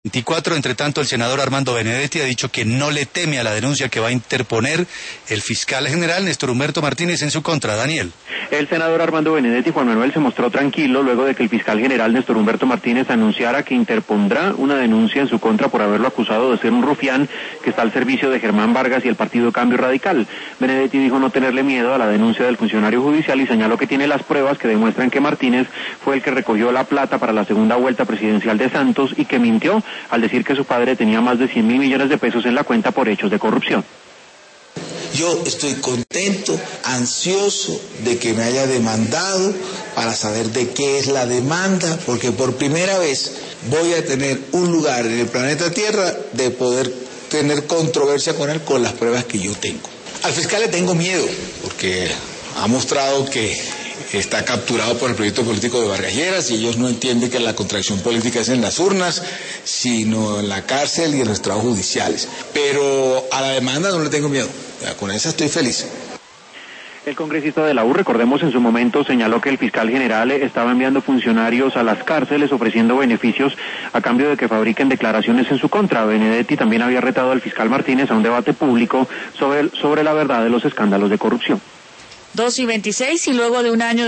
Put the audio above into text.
24. Entre tanto, el senador Armando Benedetti ha dicho que no le teme a la denuncia que va a interponer el fiscal general Néstor Humberto Martínez en su contra. Daniel. El senador Armando Benedetti, Juan Manuel, se mostró tranquilo luego de que el fiscal general Néstor Humberto Martínez anunciara que interpondrá una denuncia en su contra por haberlo acusado de ser un rufián que está al servicio de Germán Vargas y el Partido Cambio Radical. Benedetti dijo no tenerle miedo a la denuncia del funcionario judicial y señaló que tiene las pruebas que demuestran que Martínez fue el que recogió la plata para la segunda vuelta presidencial de Santos y que mintió al decir que su padre tenía más de 100.000 millones de pesos en la cuenta por hechos de corrupción. Yo estoy contento, ansioso de que me haya demandado para saber de qué es la demanda, porque por primera vez voy a tener un lugar en el planeta Tierra de poder tener controversia con él con las pruebas que yo tengo. Al fiscal le tengo miedo, porque ha mostrado que está capturado por el proyecto político de Vargas Lleras y ellos no entienden que la contracción política es en las urnas, sino en la cárcel y en los trabajos judiciales. Pero a la demanda no le tengo miedo, con esa estoy feliz. El congresista de la U, recordemos, en su momento señaló que el fiscal general estaba enviando funcionarios a las cárceles ofreciendo beneficios a cambio de que fabriquen declaraciones en su contra. Benedetti también había retado al fiscal Martínez a un debate público sobre la verdad de los escándalos de corrupción. 2:26 y luego de un año